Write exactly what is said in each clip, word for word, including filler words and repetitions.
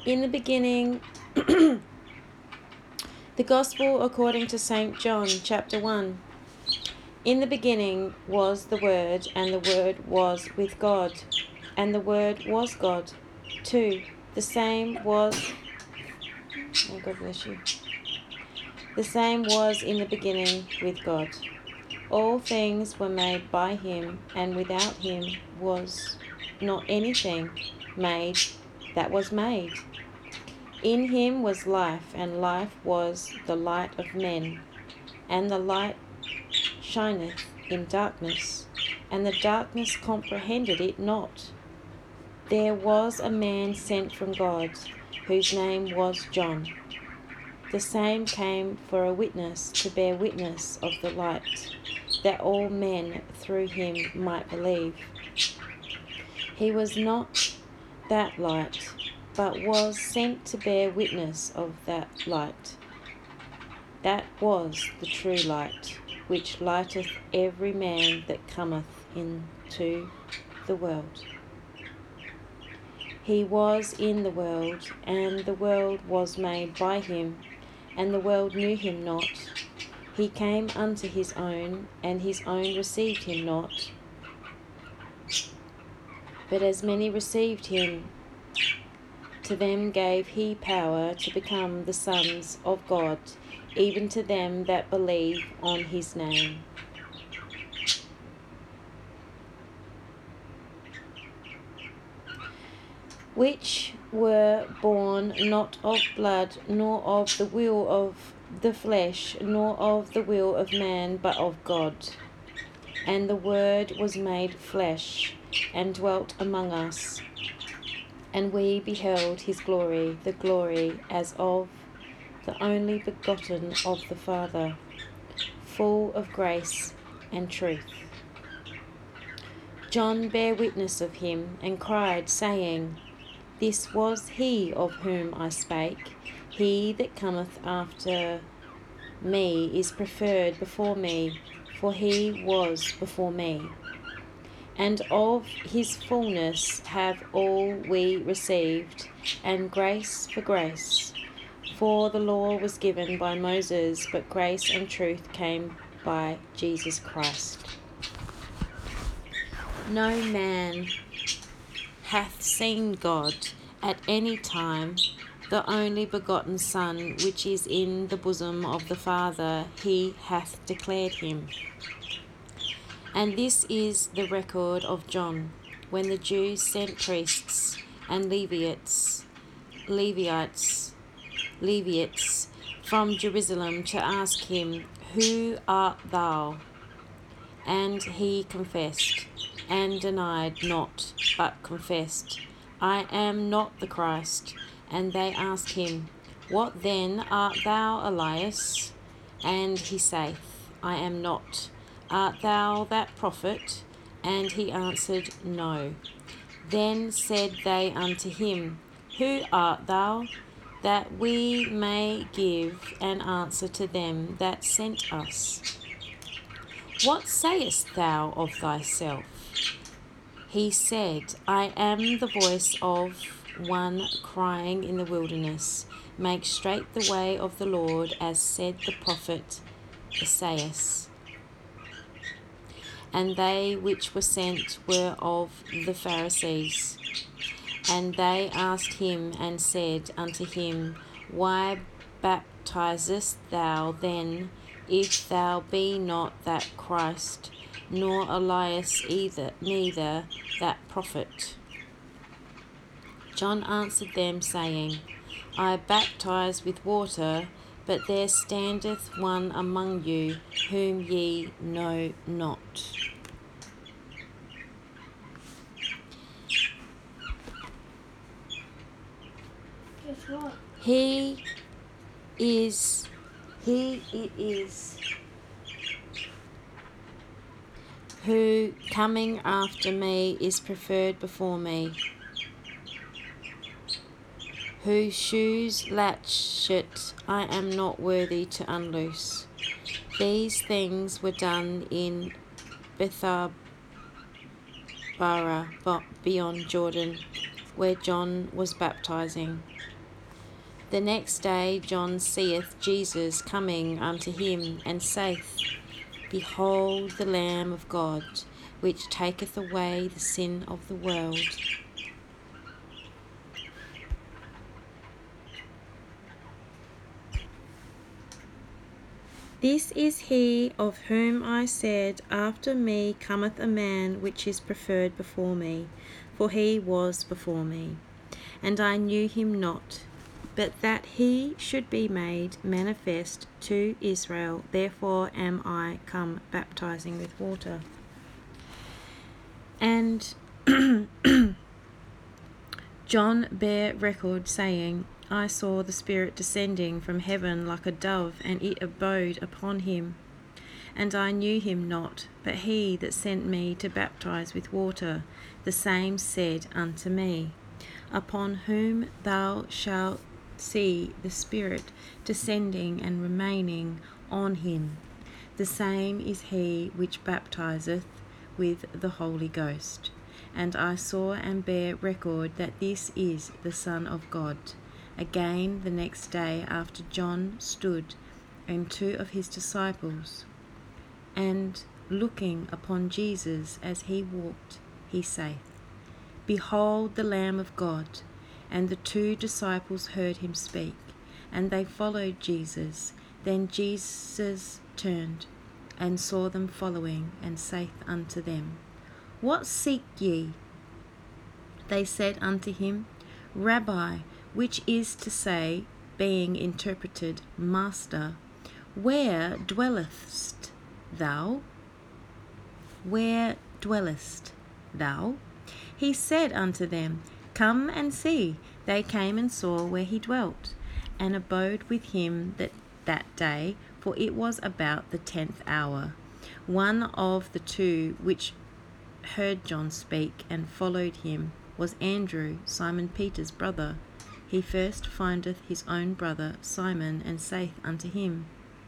In the beginning, the Gospel according to Saint John, chapter one. In the beginning was the Word, and the Word was with God, and the Word was God. two. The same was... Oh, God bless you. The same was in the beginning with God. All things were made by him, and without him was not anything made that was made. In him was life, and life was the light of men. And the light shineth in darkness, and the darkness comprehended it not. There was a man sent from God, whose name was John. The same came for a witness, to bear witness of the light, that all men through him might believe. He was not that light, but was sent to bear witness of that light. That was the true light, which lighteth every man that cometh into the world. He was in the world, and the world was made by him, and the world knew him not. He came unto his own, and his own received him not. But as many received him, to them gave he power to become the sons of God, even to them that believe on his name. Which were born not of blood, nor of the will of the flesh, nor of the will of man, but of God. And the Word was made flesh, and dwelt among us. And we beheld his glory, the glory as of the only begotten of the Father, full of grace and truth. John bare witness of him, and cried, saying, This was he of whom I spake. He that cometh after me is preferred before me, for he was before me. And of his fullness have all we received, and grace for grace. For the law was given by Moses, but grace and truth came by Jesus Christ. No man hath seen God at any time. The only begotten Son, which is in the bosom of the Father, he hath declared him. And this is the record of John, when the Jews sent priests and Levites, Levites, Levites from Jerusalem to ask him, Who art thou? And he confessed, and denied not, but confessed, I am not the Christ. And they asked him, What then, art thou Elias? And he saith, I am not. Art thou that prophet? And he answered, No. Then said they unto him, Who art thou? That we may give an answer to them that sent us. What sayest thou of thyself? He said, I am the voice of one crying in the wilderness, Make straight the way of the Lord, as said the prophet Esaias. And they which were sent were of the Pharisees. And they asked him and said unto him, Why baptizest thou then, if thou be not that Christ, nor Elias either, neither that prophet? John answered them, saying, I baptize with water, but there standeth one among you, whom ye know not. Guess what? He is, he it is, who coming after me is preferred before me, whose shoes latchet I am not worthy to unloose. These things were done in Bethabara, beyond Jordan, where John was baptizing. The next day John seeth Jesus coming unto him, and saith, Behold the Lamb of God, which taketh away the sin of the world. This is he of whom I said, After me cometh a man which is preferred before me, for he was before me. And I knew him not, but that he should be made manifest to Israel. Therefore am I come baptizing with water. And John bare record, saying, I saw the Spirit descending from heaven like a dove, and it abode upon him. And I knew him not, but he that sent me to baptize with water, the same said unto me, Upon whom thou shalt see the Spirit descending and remaining on him, the same is he which baptizeth with the Holy Ghost. And I saw and bare record that this is the Son of God. Again the next day after John stood, and two of his disciples, and looking upon Jesus as he walked, he saith, Behold the Lamb of God. And the two disciples heard him speak, and they followed Jesus. Then Jesus turned, and saw them following, and saith unto them, What seek ye? They said unto him, Rabbi, which is to say, being interpreted, Master, where dwellest thou? Where dwellest thou? He said unto them, Come and see. They came and saw where he dwelt, and abode with him that, that day, for it was about the tenth hour. One of the two which heard John speak and followed him was Andrew, Simon Peter's brother. He first findeth his own brother Simon, and saith unto him,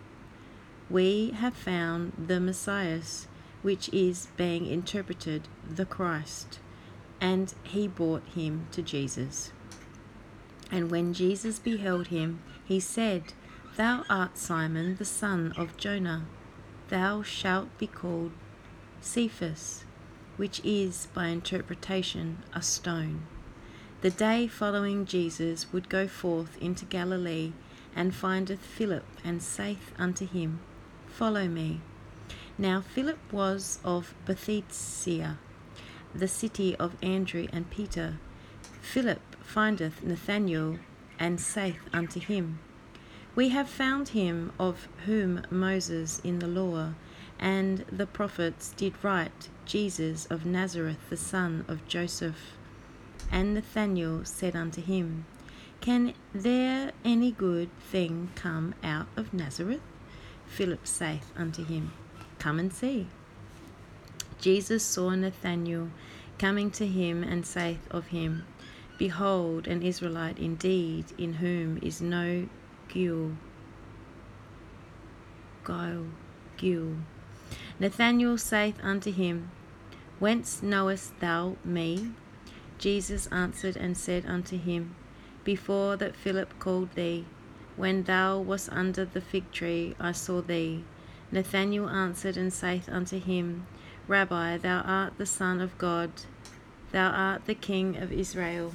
We have found the Messiah, which is, being interpreted, the Christ. And he brought him to Jesus. And when Jesus beheld him, he said, Thou art Simon, the son of Jonah. Thou shalt be called Cephas, which is by interpretation a stone. The day following Jesus would go forth into Galilee, and findeth Philip, and saith unto him, Follow me. Now Philip was of Bethsaida, the city of Andrew and Peter. Philip findeth Nathanael, and saith unto him, We have found him of whom Moses in the law and the prophets did write, Jesus of Nazareth, the son of Joseph. And Nathanael said unto him, Can there any good thing come out of Nazareth? Philip saith unto him, Come and see. Jesus saw Nathanael coming to him, and saith of him, Behold, an Israelite indeed, in whom is no guile. Guile. Guile. Nathanael saith unto him, Whence knowest thou me? Jesus answered and said unto him, Before that Philip called thee, when thou wast under the fig tree, I saw thee. Nathanael answered and saith unto him, Rabbi, thou art the Son of God, thou art the King of Israel.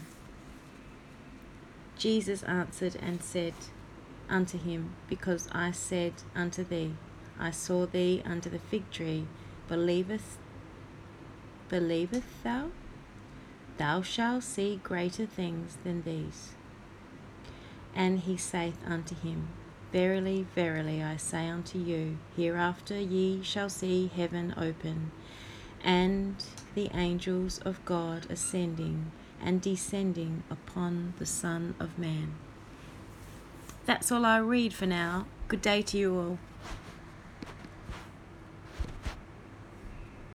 Jesus answered and said unto him, Because I said unto thee, I saw thee under the fig tree, believest, believest thou? Thou shalt see greater things than these. And he saith unto him, Verily, verily, I say unto you, hereafter ye shall see heaven open, and the angels of God ascending and descending upon the Son of Man. That's all I read for now. Good day to you all.